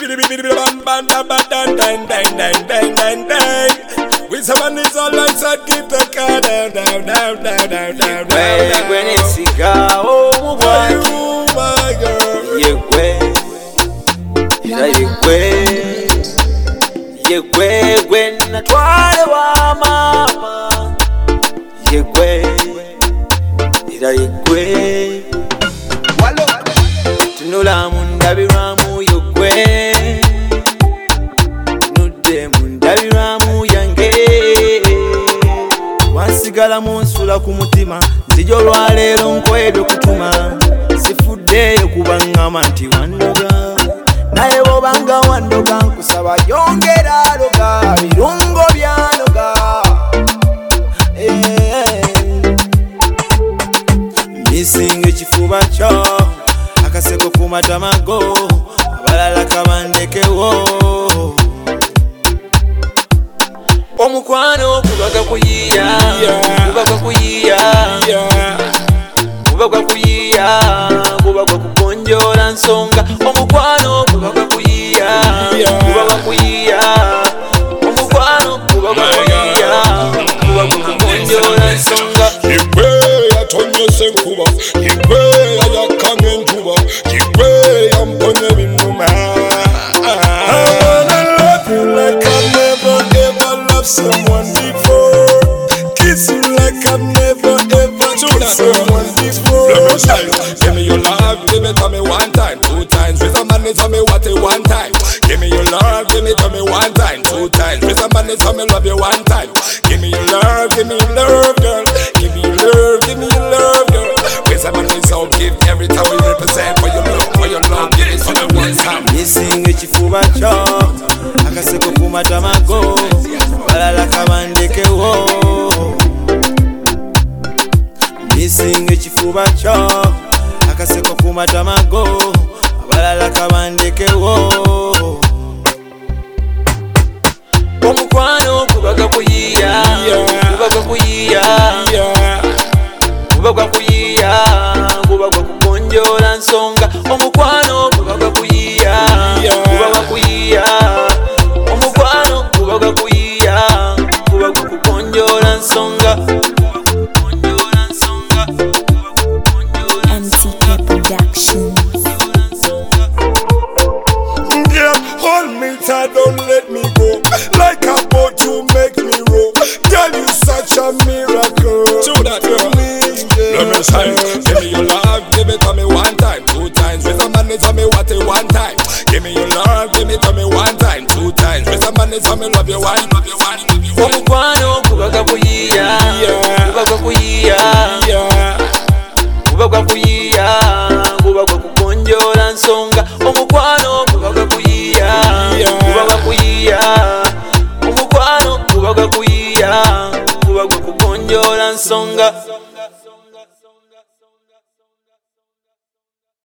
With some man is all outside, keep the car down. When it's a girl, oh my girl. When I try mama. Tunula mundabiramu yegwe. Nude mundabiramu yange. Wansigala munsula ku mutima. Nzijo lwaleero nkwedde kutuma. Sifuddeeyo kubangama nti wandoga. Naye bw'obanga wandoga nkusaba yongera loga. Birungo byanoga. Missing ekifuba kyo. Akaseko ku matamago. Abalala kabandekewo. Omukwano kubaga kuyiya. Kubaga kukonjola nsonga. Omukwano kubaga kuyiya. Omukwano kubaga kuyiya. Kukonjola nsonga. Yigwe yatonye senkuba. Yigwe yakamye njuba. Yigwe yamponye binuma. I wanna love you like I've never ever loved someone before. Kiss you like I've never ever kissed someone before. Give me your love, give it to me one time, 2 times. With a man, tell me what it one time. Give me your love, give it to me one time, 2 times. With a man, tell me love you one time. Give me your love, girl. Give me your love, girl. With a man, so give every time we represent for your love, give it to me one time. Missing ekifuba kyo. Akaseko ku matamago. Balala kabandekewo. Missing ekifuba kyo. Akaseko ku matamago. Abalala kabandekewo. Omukwano kubaga kuyiya. Kubaga kukonjola nsonga. Omukwano kubaga kuyiya. Omukwano kubaga kuyiya. Kubaga kukonjola nsonga. MTK Productions. Yeah, hold me tight, don't let me go. Like a boat you make me row. Girl, you such a miracle. To that girl, let me shine. Give me your love, give it to me one time, 2 times. With a man, tell me what it one time. Give me your love, give it to me one time, 2 times. With a man, tell me love you one. Omukwano kubaga kuyiya. Kubaga kukonjola nsonga. Omukwano kubaga kuyiya. Omukwano kubaga kuyiya. Kubaga kukonjola nsonga.